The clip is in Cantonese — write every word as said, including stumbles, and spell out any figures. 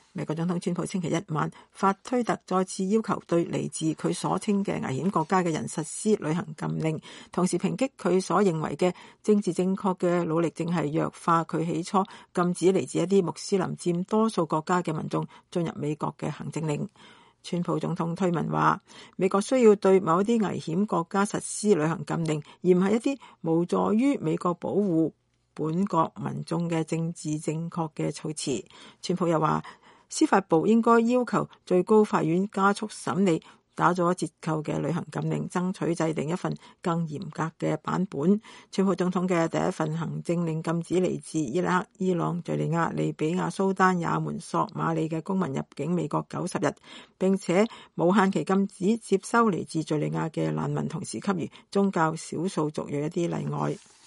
美國總統川普星期一晚發推特，再次要求對嚟自佢所稱嘅危險國家嘅人實施旅行禁令，同時抨擊佢所認為嘅政治正確嘅努力正係弱化佢起初禁止嚟自一啲穆斯林佔多數國家嘅民眾進入美國嘅行政令。川普總統推文話，美國需要對某一啲危險國家實施旅行禁令，而唔係一啲無助於美國保護本國民眾嘅政治正確嘅措辭。川普又話，司法部應該要求最高法院加速審理打咗折扣嘅旅行禁令，爭取制定一份更嚴格嘅版本。川普總統嘅第一份行政令禁止嚟自伊拉克、伊朗、敘利亞、利比亞、蘇丹、也門、索馬里嘅公民入境美國九十日，並且無限期禁止接收嚟自敘利亞嘅難民，同時給予宗教少數族裔一啲例外。